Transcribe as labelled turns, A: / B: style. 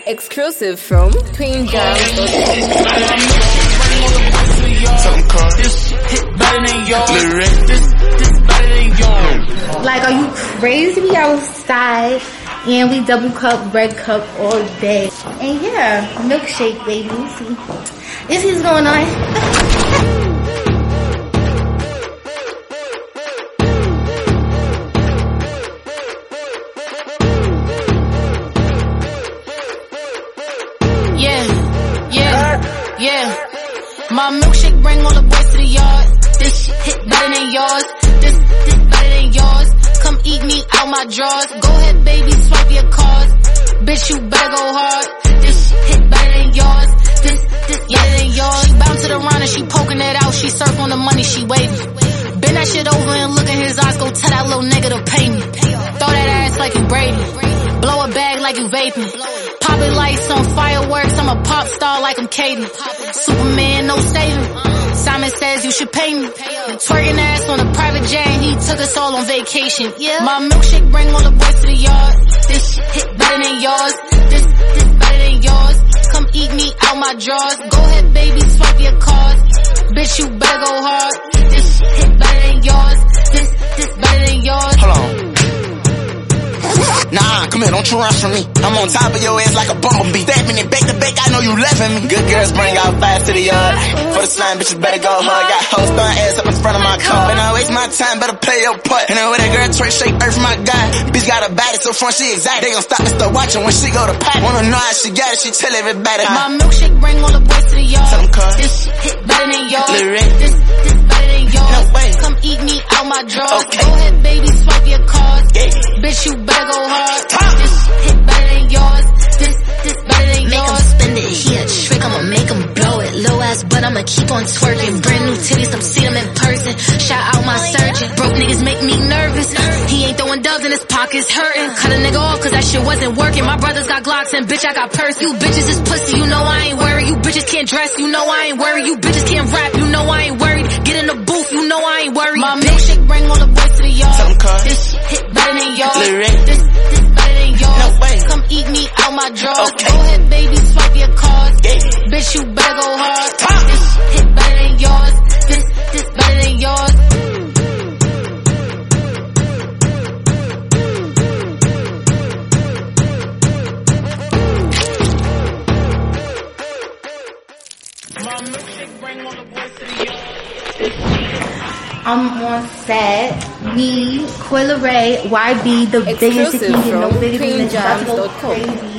A: Exclusive from QueenJams.com.
B: This hit better than yours. This better than yours.
C: Like, are you crazy? We outside and we double cup, red cup all day. And yeah, milkshake, baby. You see what's going on?
B: Yeah, my milkshake bring all the boys to the yard. This hit better than yours. This better than yours. Come eat me out my drawers. Go ahead, baby, swipe your cards. Bitch, you better go hard. This hit better than yours. This better than yours. She bound to the round and she poking it out. She surf on the money, she waving. Bend that shit over and look in his eyes. Go tell that little nigga to pay me. Throw that ass like you Brady. Blow a bag like you vaping. Poppin' lights on fireworks. I'm a pop star like I'm Katie. Superman, no saving. Simon says you should pay me. Twerking ass on a private jet. He took us all on vacation. Yeah. My milkshake bring all the boys to the yard. This hit better than yours. This better than yours. Come eat me out my drawers. Go ahead, baby, swipe your cards. Bitch, you better go hard. This hit better than yours. This better than yours.
D: Hold on. Nah, come here, don't you rush from me. I'm on top of your ass like a bumblebee. Stabbing it back to back, I know you laughing me. Good girls bring out fast to the yard. For the slime, bitches better go hard. Got hoes throwing ass up in front of my car. And I waste my time, better play your part. And then with that girl twerk, shake earth, my God. Bitch got a body so front, she exact. They gon' stop and start watching when she go to pot. Wanna know how she got it, she tell everybody.
B: My milkshake bring all the boys to the yard. This hit better than yours. This better than yours.
D: No way.
B: Come eat me out my drawers.
D: Okay.
B: Go ahead, baby, swipe your cards. Yeah. Bitch, you better go hard. This hit better than yours. This better than yours.
E: Make him spend it, he a trick, I'ma make him blow it. Low ass, but I'ma keep on twerking. Brand new titties, I'm see them in person. Shout out my surgeon. Broke niggas make me nervous. He ain't throwing dubs in his pockets, hurting. Cut a nigga off cause that shit wasn't working. My brothers got Glocks and bitch I got purse. You bitches is pussy, you know I ain't worried. You bitches can't dress, you know I ain't worried. You bitches can't rap, you know I ain't worried. Get in the booth, you know I ain't worried. My milkshake bring all the boys to the yard. This hit better than yours. This better than yours.
D: No way.
B: Come eat me out my drawers.
D: Okay.
B: Go ahead, baby, swipe your cards. Yeah. Bitch, you better go hard. This hit better than yours. This better than yours. My milkshake bring all the boys to the yard.
C: I'm on set. Me, Coyle Ray, YB, the biggest,
A: Exclusive
C: if you didn't know,
A: from
C: bigger than this, about to go
A: QueenJams.com.
C: crazy.